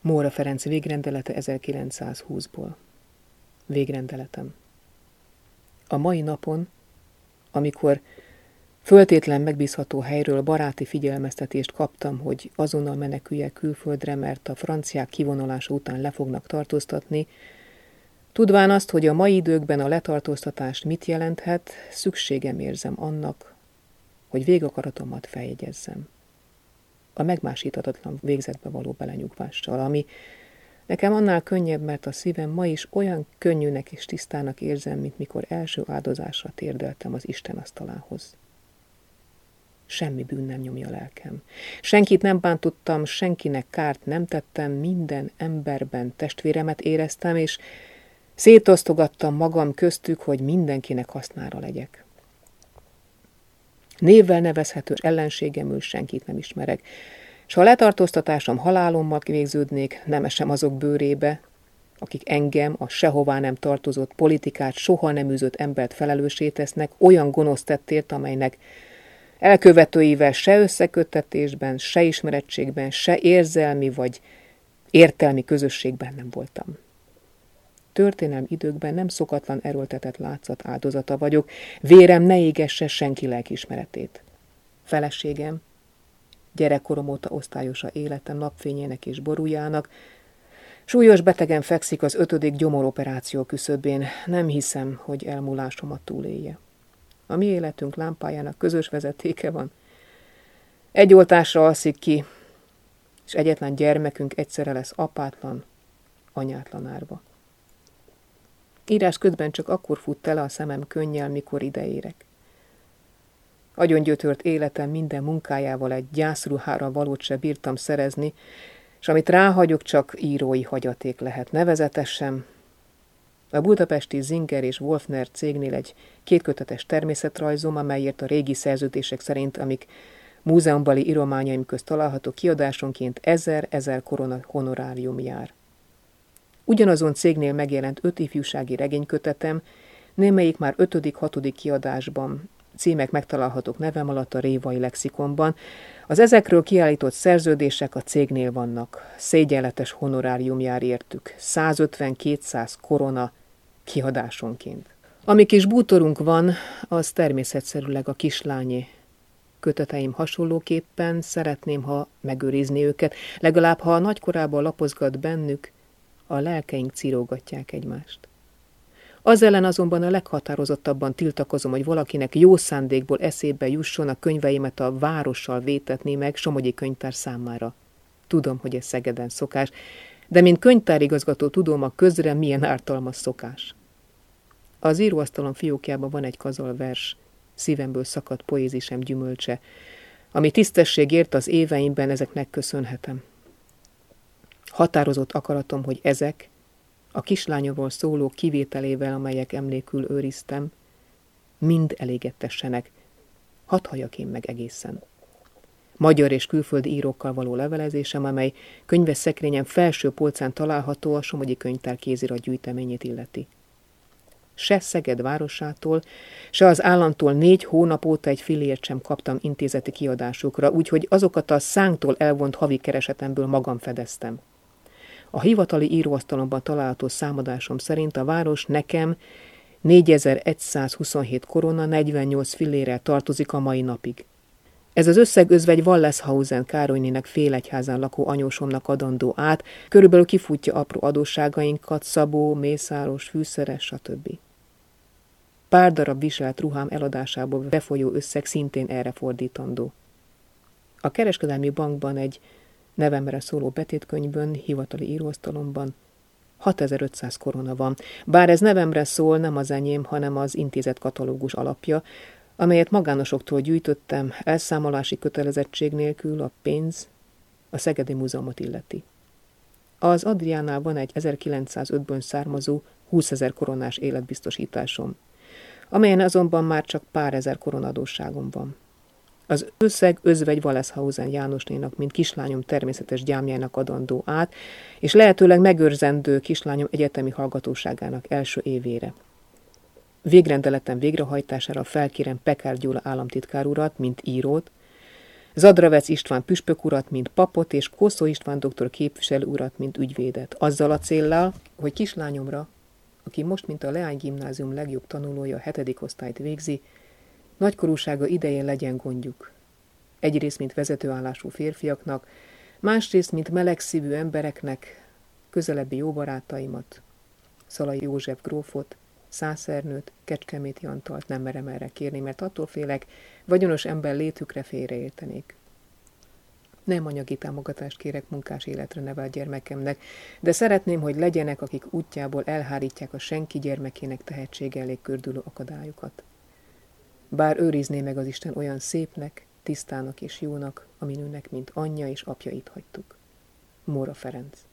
Móra Ferenc végrendelete 1920-ból. Végrendeletem. A mai napon, amikor föltétlen megbízható helyről baráti figyelmeztetést kaptam, hogy azonnal meneküljek külföldre, mert a franciák kivonulása után le fognak tartóztatni, tudván azt, hogy a mai időkben a letartóztatást mit jelenthet, szükségem érzem annak, hogy végakaratomat feljegyezzem. A megmásíthatatlan végzetbe való belenyugvással, ami nekem annál könnyebb, mert a szívem ma is olyan könnyűnek és tisztának érzem, mint mikor első áldozásra térdeltem az Isten asztalához. Semmi bűn nem nyomja lelkem. Senkit nem bántottam, senkinek kárt nem tettem, minden emberben testvéremet éreztem, és szétosztogattam magam köztük, hogy mindenkinek hasznára legyek. Névvel nevezhető ellenségemül senkit nem ismerek, s ha letartóztatásom halálommal végződnék, nem esem azok bőrébe, akik engem, a sehová nem tartozott politikát, soha nem űzött embert felelőssé tesznek olyan gonosz tettért, amelynek elkövetőivel se összeköttetésben, se ismerettségben, se érzelmi vagy értelmi közösségben nem voltam. Történelmi időkben nem szokatlan erőltetett látszat áldozata vagyok, vérem ne égesse senki lelkiismeretét. Feleségem, gyerekkorom óta osztályosa életem napfényének és borújának, súlyos betegen fekszik az 5. gyomoroperáció küszöbén, nem hiszem, hogy elmúlásomat túlélje. A mi életünk lámpájának közös vezetéke van. Egy oltásra alszik ki, és egyetlen gyermekünk egyszerre lesz apátlan, anyátlan árva. Írás közben csak akkor fut tele a szemem könnyel, mikor ideérek. Agyongyötört életem minden munkájával egy gyászruhára valót se bírtam szerezni, és amit ráhagyok, csak írói hagyaték lehet, nevezetesen. A budapesti Zinger és Wolfner cégnél egy 2 kötetes természetrajzom, amelyért a régi szerződések szerint, amik múzeumbali írományaim közt található, kiadásonként 1000 korona honorárium jár. Ugyanazon cégnél megjelent 5 ifjúsági regénykötetem, némelyik már 5.-6. kiadásban, címek megtalálhatók nevem alatt a Révai lexikonban. Az ezekről kiállított szerződések a cégnél vannak. Szégyenletes honorárium jár értük, 150-200 korona kiadásonként. Ami kis bútorunk van, az természetszerűleg a kislányé. Köteteim hasonlóképpen szeretném, ha megőrizni őket, legalább ha a nagykorában lapozgat bennük, a lelkeink círógatják egymást. Az ellen azonban a leghatározottabban tiltakozom, hogy valakinek jó szándékból eszébe jusson a könyveimet a várossal vétetni meg Somogyi könyvtár számára. Tudom, hogy ez Szegeden szokás, de mint könyvtárigazgató tudom, a közre milyen ártalmas szokás. Az íróasztalom fiókjában van egy kazal vers, szívemből szakadt poézisem gyümölcse, ami tisztességért az éveimben ezeknek köszönhetem. Határozott akaratom, hogy ezek, a kislányomról szóló kivételével, amelyek emlékül őriztem, mind elégettessenek, hadd halljak én meg egészen. Magyar és külföldi írókkal való levelezésem, amely könyves szekrényem felső polcán található, a Somogyi könyvtár kézirat gyűjteményét illeti. Se Szeged városától, se az államtól 4 hónap óta egy fillért sem kaptam intézeti kiadásukra, úgyhogy azokat a szánktól elvont havi keresetemből magam fedeztem. A hivatali íróasztalomban található számadásom szerint a város nekem 4127 korona 48 fillérrel tartozik a mai napig. Ez az összeg özvegy Walleshausen Károlynének félegyházán lakó anyósomnak adandó át, körülbelül kifutja apró adósságainkat, szabó, mészáros, fűszeres, stb. Pár darab viselt ruhám eladásából befolyó összeg szintén erre fordítandó. A kereskedelmi bankban egy nevemre szóló betétkönyvbön, hivatali íróasztalomban 6500 korona van, bár ez nevemre szól, nem az enyém, hanem az intézet katalógus alapja, amelyet magánosoktól gyűjtöttem, elszámolási kötelezettség nélkül, a pénz a Szegedi Múzeumot illeti. Az Adriánál van egy 1905-ből származó 20 000 koronás életbiztosításom, amelyen azonban már csak pár ezer koronadósságom van. Az összeg özvegy Walleshausen Jánosnénak, mint kislányom természetes gyámjának adandó át, és lehetőleg megőrzendő kislányom egyetemi hallgatóságának első évére. Végrendeletem végrehajtására felkérem Pekár Gyula államtitkár urat, mint írót, Zadravec István püspök urat, mint papot, és Kószó István doktor képviselő urat, mint ügyvédet, azzal a céllal, hogy kislányomra, aki most, mint a Leány gimnázium legjobb tanulója, a 7. osztályt végzi, nagykorúsága idején legyen gondjuk. Egyrészt, mint vezetőállású férfiaknak, másrészt, mint melegszívű embereknek, közelebbi jó barátaimat, Szalai József grófot, Szászernőt, Kecskeméti Antalt nem merem erre kérni, mert attól félek, vagyonos ember létükre félreértenék. Nem anyagi támogatást kérek munkás életre nevelt gyermekemnek, de szeretném, hogy legyenek, akik útjából elhárítják a senki gyermekének tehetsége elé kördülő akadályokat. Bár őrizné meg az Isten olyan szépnek, tisztának és jónak, amin önnek, mint anyja és apja itt hagytuk. Móra Ferenc.